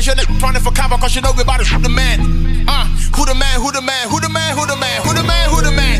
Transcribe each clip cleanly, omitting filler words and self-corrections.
haters, you're running for cover, cause you know we about to shoot the man. Who the man, who the man, who the man, who the man, who the man, who the man?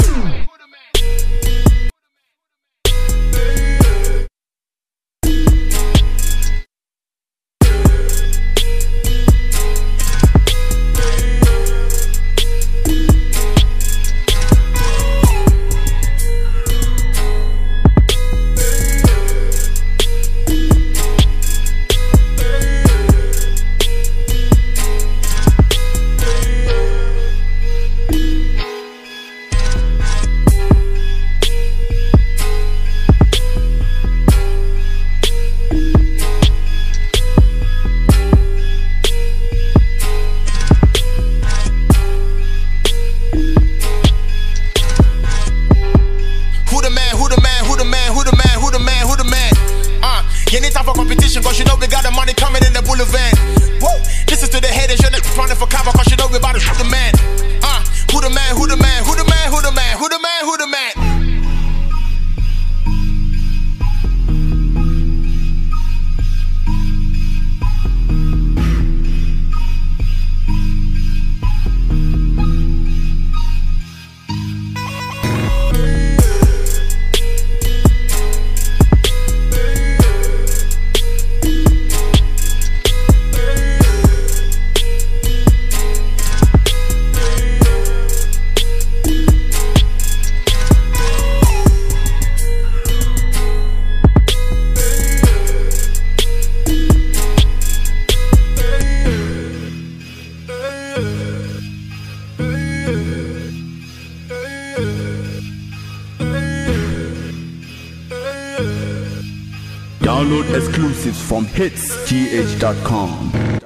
You need time for competition, cause you know we got the money coming in the boulevard. Woo! This is to the haters, you're running for cover, cause you know we about to shoot the man. Who the man, who the man, who the man, who the man, who the man, who the man? Download exclusives from hitsgh.com.